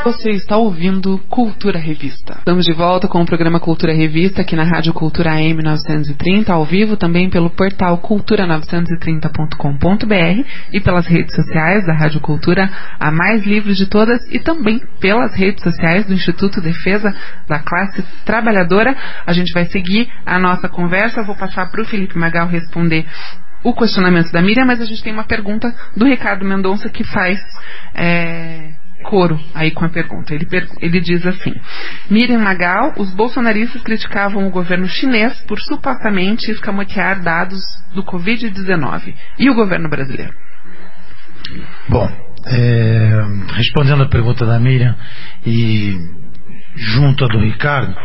Você está ouvindo Cultura Revista. Estamos de volta com o programa Cultura Revista aqui na Rádio Cultura AM 930, ao vivo também pelo portal cultura930.com.br e pelas redes sociais da Rádio Cultura, a mais livre de todas, e também pelas redes sociais do Instituto Defesa da Classe Trabalhadora. A gente vai seguir a nossa conversa. Eu vou passar para o Felipe Magal responder o questionamento da Miriam, mas a gente tem uma pergunta do Ricardo Mendonça que faz coro aí com a pergunta. Ele diz assim: Miriam Magal, os bolsonaristas criticavam o governo chinês por supostamente escamotear dados do Covid-19. E o governo brasileiro? Bom, respondendo a pergunta da Miriam e junto a do Ricardo,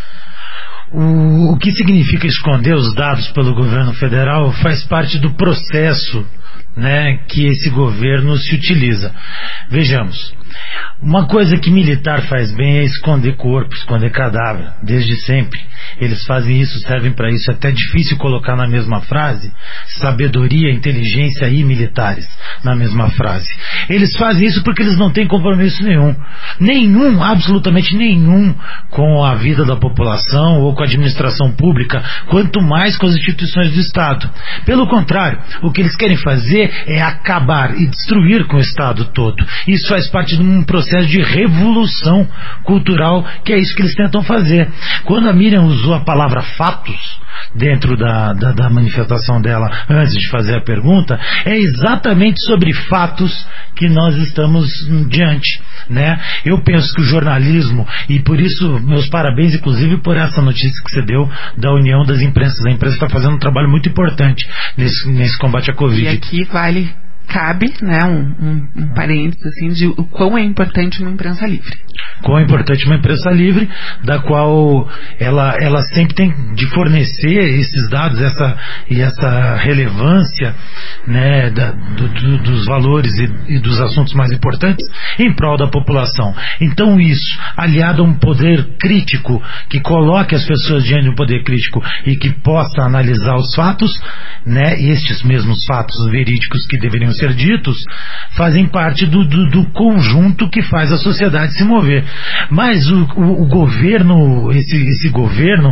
o que significa esconder os dados pelo governo federal faz parte do processo, né, que esse governo se utiliza. Vejamos, uma coisa que militar faz bem é esconder corpo, esconder cadáver, desde sempre. Eles fazem isso, servem para isso. É até difícil colocar na mesma frase sabedoria, inteligência e militares na mesma frase. Eles fazem isso porque eles não têm compromisso nenhum, absolutamente nenhum, com a vida da população ou com a administração pública, quanto mais com as instituições do Estado. Pelo contrário, o que eles querem fazer é acabar e destruir com o Estado todo. Isso faz parte de um processo de revolução cultural, que é isso que eles tentam fazer. Quando a Miriam usou a palavra fatos dentro da manifestação dela antes de fazer a pergunta, é exatamente sobre fatos que nós estamos diante, né? Eu penso que o jornalismo, e por isso meus parabéns inclusive por essa notícia que você deu da União das Imprensas. A imprensa está fazendo um trabalho muito importante nesse combate à Covid. E aqui cabe, né, um parênteses assim, de o quão é importante uma imprensa livre. Quão é importante uma imprensa livre, da qual ela sempre tem de fornecer esses dados, essa relevância, né, dos valores e dos assuntos mais importantes em prol da população. Então isso, aliado a um poder crítico que coloque as pessoas diante de um poder crítico e que possa analisar os fatos, né, estes mesmos fatos verídicos que deveriam ser ditos, fazem parte do conjunto que faz a sociedade se mover. Mas o governo, esse governo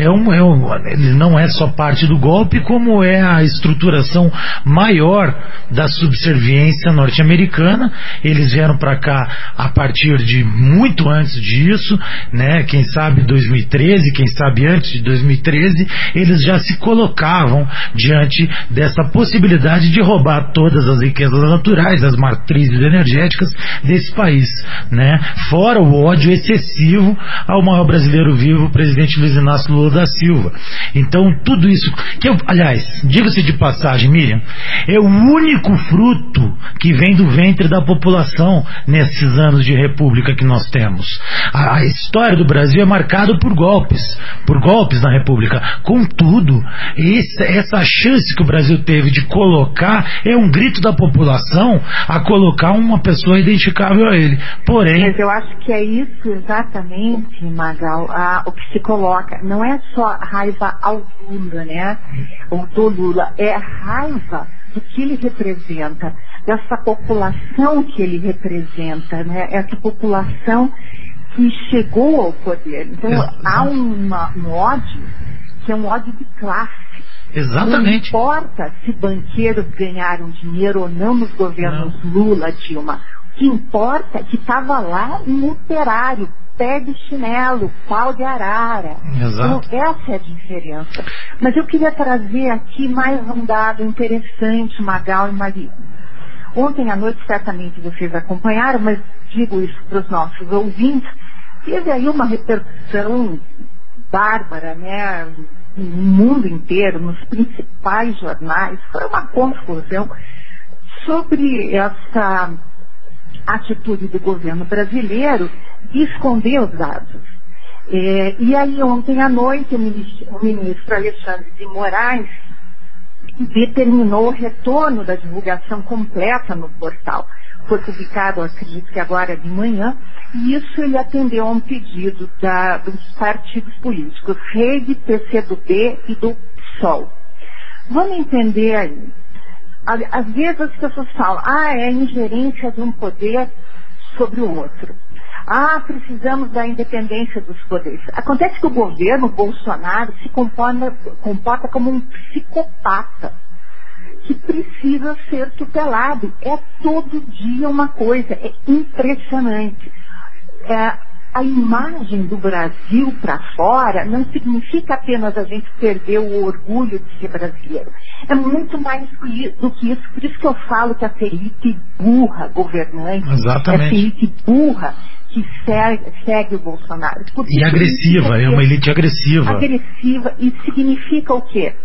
ele não é só parte do golpe, como é a estruturação maior da subserviência norte-americana. Eles vieram para cá a partir de muito antes disso, né? Quem sabe 2013, quem sabe antes de 2013, eles já se colocavam diante dessa possibilidade de roubar todas as riquezas naturais, as matrizes energéticas desse país, né? Fora o ódio excessivo ao maior brasileiro vivo, o presidente Luiz Inácio Lula da Silva. Então tudo isso, aliás, diga-se de passagem, Miriam, é o único fruto que vem do ventre da população nesses anos de república que nós temos. A história do Brasil é marcada por golpes na república. Contudo, essa chance que o Brasil teve de colocar é um grito da população a colocar uma pessoa identificável a ele. Porém, mas eu acho que é isso exatamente, Magal, o que se coloca. Não é só raiva ao Lula, né? Ou do Lula, é raiva do que ele representa, dessa população que ele representa, né? Essa população que chegou ao poder. Então há um ódio que é um ódio de classe. Exatamente. Não importa se banqueiros ganharam dinheiro ou não nos governos Lula, Dilma. O que importa é que estava lá um operário, pé de chinelo, pau de arara. Exato. Então essa é a diferença. Mas eu queria trazer aqui mais um dado interessante, Magal e Maria. Ontem à noite, certamente vocês acompanharam, mas digo isso para os nossos ouvintes, teve aí uma repercussão bárbara, né, no mundo inteiro, nos principais jornais. Foi uma confusão sobre essa atitude do governo brasileiro de esconder os dados. E aí ontem à noite o ministro Alexandre de Moraes determinou o retorno da divulgação completa no portal. Foi publicado, acredito que agora de manhã, e isso ele atendeu a um pedido dos partidos políticos, Rede, PCdoB e do PSOL. Vamos entender aí. Às vezes as pessoas falam, é ingerência de um poder sobre o outro. Precisamos da independência dos poderes. Acontece que o governo Bolsonaro se comporta como um psicopata que precisa ser tutelado. É todo dia uma coisa, é impressionante. A imagem do Brasil para fora não significa apenas a gente perder o orgulho de ser brasileiro. É muito mais do que isso. Por isso que eu falo que a elite burra governante, exatamente, essa elite burra que segue o Bolsonaro. E agressiva, é uma elite agressiva. Agressiva, e significa o quê?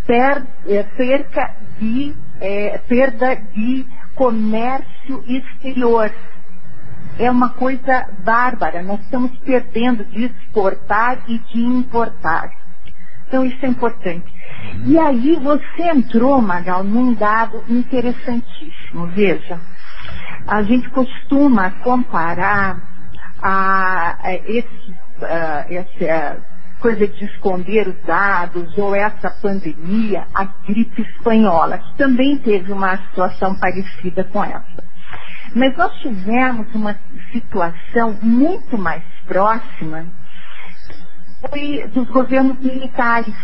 Perda de comércio exterior. É uma coisa bárbara. Nós estamos perdendo de exportar e de importar. Então isso é importante. E aí você entrou, Magal, num dado interessantíssimo. Veja, a gente costuma comparar essa coisa de esconder os dados ou essa pandemia à gripe espanhola, que também teve uma situação parecida com essa. Mas nós tivemos uma situação muito mais próxima dos governos militares.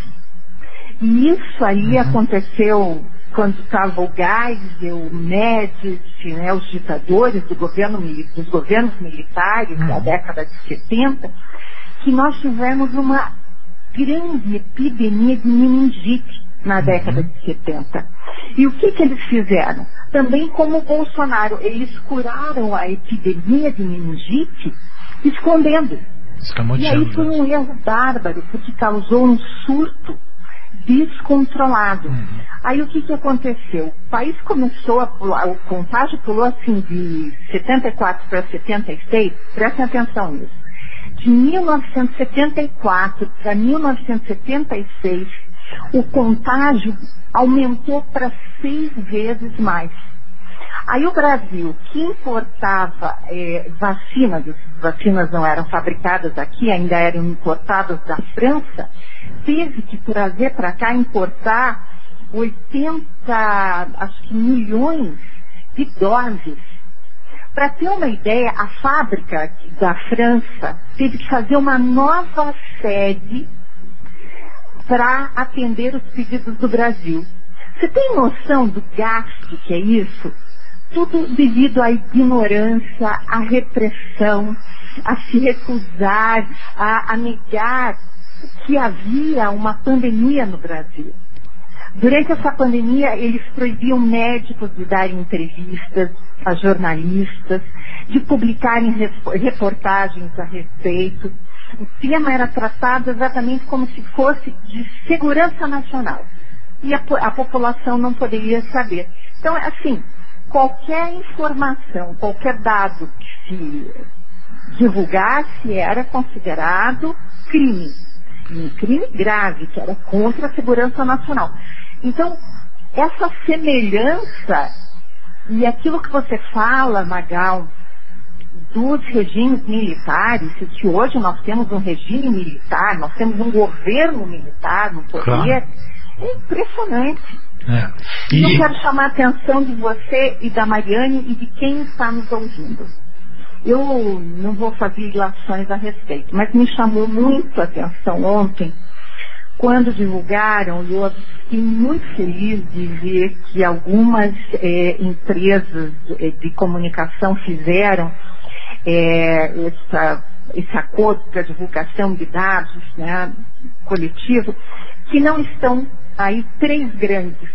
E isso aí aconteceu quando estava o Geisel, o Médici, né, os ditadores dos governos militares da década de 70, que nós tivemos uma grande epidemia de meningite na década de 70. E o que eles fizeram? Também como o Bolsonaro, eles curaram a epidemia de meningite escondendo. E aí foi um erro bárbaro, porque causou um surto descontrolado. Aí o que aconteceu? O país começou o contágio pulou assim de 74 para 76, prestem atenção nisso. De 1974 para 1976, o contágio aumentou para 6 vezes mais. Aí o Brasil, que importava vacinas não eram fabricadas aqui, ainda eram importadas da França, teve que trazer para cá, importar 80, milhões de doses. Para ter uma ideia, a fábrica da França teve que fazer uma nova sede para atender os pedidos do Brasil. Você tem noção do gasto que é isso? Tudo devido à ignorância, à repressão, a se recusar, a negar que havia uma pandemia no Brasil. Durante essa pandemia, eles proibiam médicos de darem entrevistas a jornalistas, de publicarem reportagens a respeito. O tema era tratado exatamente como se fosse de segurança nacional. E a população não poderia saber. Então, assim, qualquer informação, qualquer dado que se divulgasse era considerado crime. Um crime grave, que era contra a segurança nacional. Então, essa semelhança e aquilo que você fala, Magal, dos regimes militares, que hoje nós temos um regime militar, nós temos um governo militar no poder, claro, é impressionante. E eu quero chamar a atenção de você e da Mariane e de quem está nos ouvindo. Eu não vou fazer ilações a respeito, mas me chamou muito a atenção ontem, quando divulgaram, e eu fiquei muito feliz de ver que algumas empresas de comunicação fizeram esse acordo para divulgação de dados, né, coletivo, que não estão aí três grandes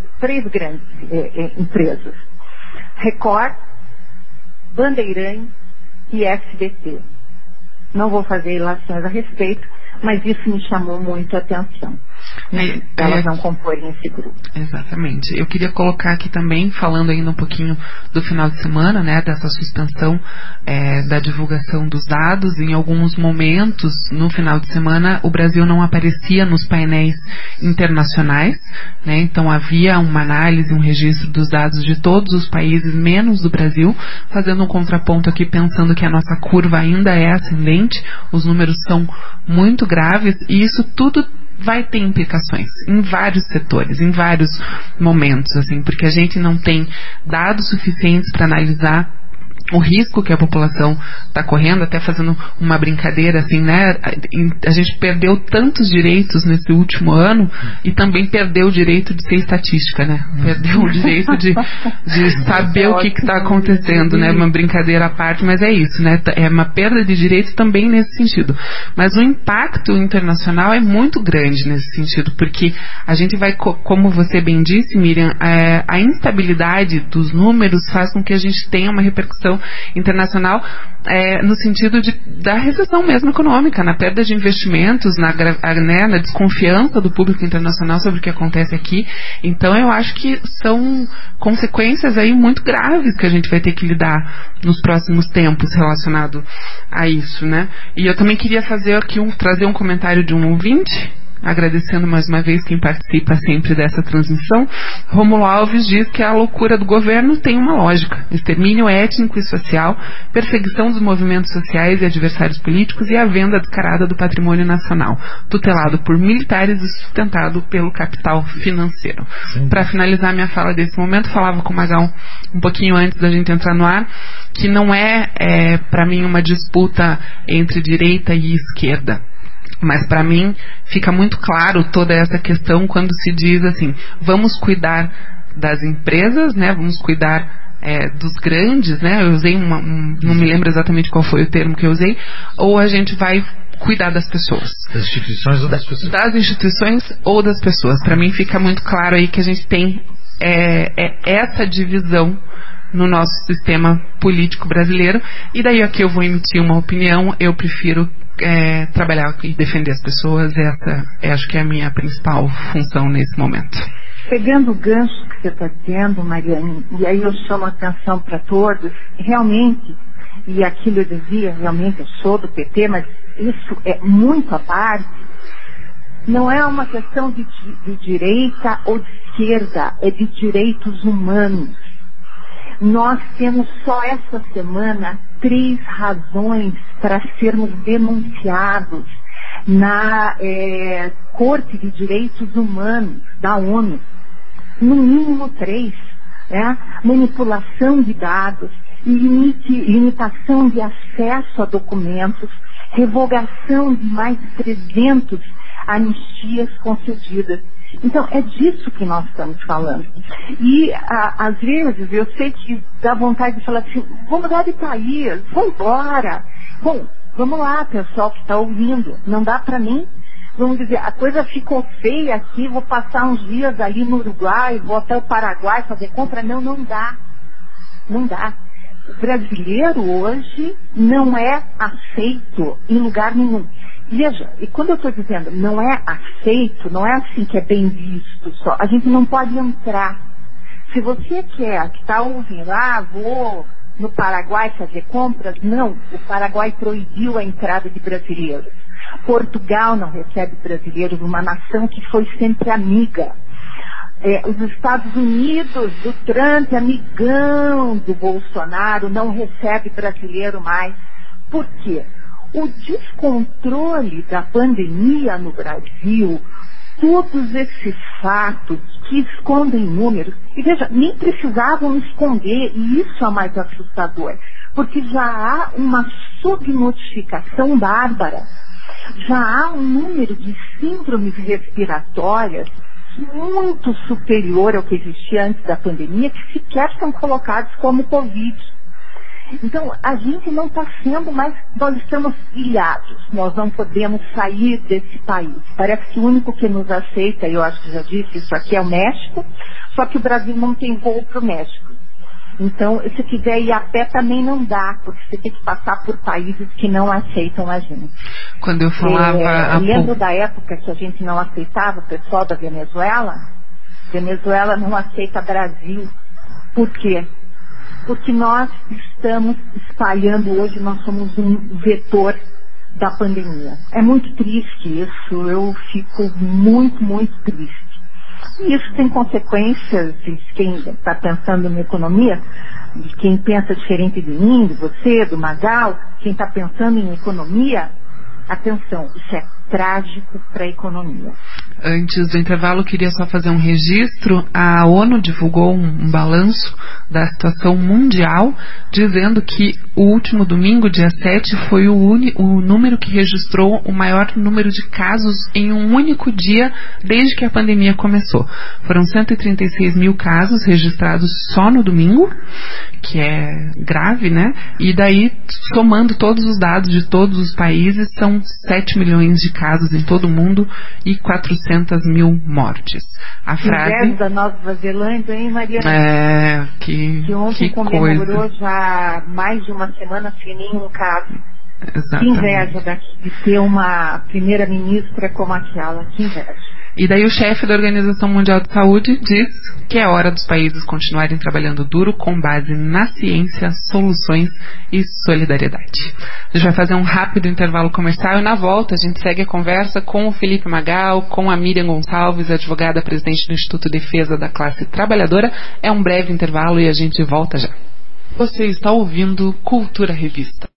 empresas: Record, Bandeirantes e SBT. Não vou fazer ilações a respeito, mas isso me chamou muito a atenção. Elas não comporem esse grupo. Exatamente. Eu queria colocar aqui também, falando ainda um pouquinho do final de semana, né, dessa suspensão da divulgação dos dados. Em alguns momentos, no final de semana, o Brasil não aparecia nos painéis internacionais, né, então havia uma análise, um registro dos dados de todos os países, menos do Brasil, fazendo um contraponto aqui, pensando que a nossa curva ainda é ascendente, os números são muito graves, e isso tudo vai ter implicações em vários setores, em vários momentos, assim, porque a gente não tem dados suficientes para analisar o risco que a população está correndo, até fazendo uma brincadeira assim, né? A gente perdeu tantos direitos nesse último ano e também perdeu o direito de ser estatística, né? Perdeu o direito de saber o que está acontecendo, né? Uma brincadeira à parte, mas é isso, né? É uma perda de direitos também nesse sentido. Mas o impacto internacional é muito grande nesse sentido, porque a gente vai, como você bem disse, Miriam, a instabilidade dos números faz com que a gente tenha uma repercussão internacional no sentido da recessão mesmo econômica, na perda de investimentos, na desconfiança do público internacional sobre o que acontece aqui. Então eu acho que são consequências aí muito graves que a gente vai ter que lidar nos próximos tempos relacionado a isso, né? E eu também queria trazer um comentário de um ouvinte, agradecendo mais uma vez quem participa sempre dessa transmissão. Rômulo Alves diz que a loucura do governo tem uma lógica: extermínio étnico e social, perseguição dos movimentos sociais e adversários políticos e a venda descarada do patrimônio nacional, tutelado por militares e sustentado pelo capital financeiro. Para finalizar minha fala desse momento, falava com o Magal um pouquinho antes da gente entrar no ar, que não é para mim uma disputa entre direita e esquerda. Mas para mim fica muito claro toda essa questão quando se diz assim: vamos cuidar das empresas, né? Vamos cuidar dos grandes, né? Eu usei não me lembro exatamente qual foi o termo que eu usei. Ou a gente vai cuidar das pessoas. Das instituições ou das pessoas? Das instituições ou das pessoas. Para mim fica muito claro aí que a gente tem essa divisão no nosso sistema político brasileiro. E daí aqui eu vou emitir uma opinião. Eu prefiro trabalhar e defender as pessoas. Essa acho que é a minha principal função nesse momento. Pegando o gancho que você está dizendo, Mariane, e aí eu chamo a atenção para todos, realmente, e aquilo eu dizia, realmente eu sou do PT, mas isso é muito à parte, não é uma questão de direita ou de esquerda, é de direitos humanos. Nós temos só essa semana 3 razões para sermos denunciados na Corte de Direitos Humanos da ONU. No mínimo 3. Manipulação de dados, limitação de acesso a documentos, revogação de mais de 300 anistias concedidas. Então, é disso que nós estamos falando. E, às vezes, eu sei que dá vontade de falar assim: vamos mudar de país, vamos embora. Bom, vamos lá, pessoal que está ouvindo. Não dá para mim, vamos dizer, a coisa ficou feia aqui, vou passar uns dias ali no Uruguai, vou até o Paraguai fazer compra. Não dá. Não dá. O brasileiro hoje não é aceito em lugar nenhum. Veja, e quando eu estou dizendo não é aceito, não é assim que é bem visto só. A gente não pode entrar. Se você que está ouvindo, vou no Paraguai fazer compras, não. O Paraguai proibiu a entrada de brasileiros. Portugal não recebe brasileiros, uma nação que foi sempre amiga. Os Estados Unidos, do Trump, amigão do Bolsonaro, não recebe brasileiro mais. Por quê? O descontrole da pandemia no Brasil, todos esses fatos que escondem números, e veja, nem precisavam esconder, e isso é mais assustador, porque já há uma subnotificação bárbara, já há um número de síndromes respiratórias muito superior ao que existia antes da pandemia, que sequer são colocados como Covid. Então, a gente não está sendo mais, nós estamos ilhados, nós não podemos sair desse país. Parece que o único que nos aceita, eu acho que já disse isso aqui, é o México, só que o Brasil não tem voo para o México. Então, se quiser ir a pé também não dá, porque você tem que passar por países que não aceitam a gente. Quando eu falava... lembro da época que a gente não aceitava o pessoal da Venezuela? Venezuela não aceita Brasil. Por quê? Porque nós estamos espalhando hoje, nós somos um vetor da pandemia. É muito triste isso, eu fico muito, muito triste. E isso tem consequências de quem está pensando na economia, de quem pensa diferente de mim, de você, do Magal, quem está pensando em economia. Atenção, isso é trágico para a economia. Antes do intervalo, eu queria só fazer um registro. A ONU divulgou um balanço da situação mundial, dizendo que o último domingo, dia 7, foi o número que registrou o maior número de casos em um único dia desde que a pandemia começou. Foram 136 mil casos registrados só no domingo, que é grave, né? E daí, somando todos os dados de todos os países, são 7 milhões de casos em todo o mundo e 400 mil mortes. A frase da Nova Zelândia, hein, Mariana? Que ontem comemorou coisa. já mais de uma semana sem nenhum caso. Exatamente. Que inveja de ter uma primeira-ministra como aquela, que inveja. E daí o chefe da Organização Mundial de Saúde diz que é hora dos países continuarem trabalhando duro com base na ciência, soluções e solidariedade. A gente vai fazer um rápido intervalo comercial e na volta a gente segue a conversa com o Felipe Magal, com a Miriam Gonçalves, advogada presidente do Instituto Defesa da Classe Trabalhadora. É um breve intervalo e a gente volta já. Você está ouvindo Cultura Revista.